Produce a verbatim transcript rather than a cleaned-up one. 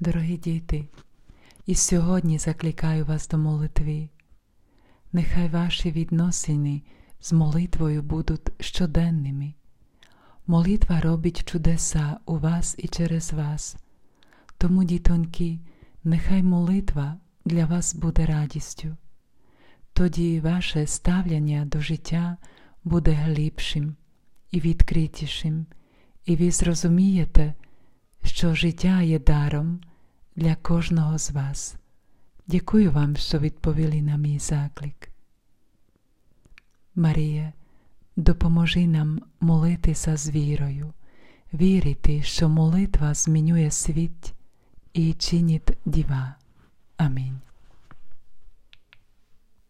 Дорогі діти, і сьогодні закликаю вас до молитви. Нехай ваші відносини з молитвою будуть щоденними. Молитва робить чудеса у вас і через вас. Тому, дітоньки, нехай молитва для вас буде радістю. Тоді ваше ставлення до життя буде глибшим і відкритішим, і ви зрозумієте, що життя є даром для кожного з вас. Дякую вам, що відповіли на мій заклик. Марія, допоможи нам молитися з вірою, вірити, що молитва змінює світ і чинить дива. Амінь.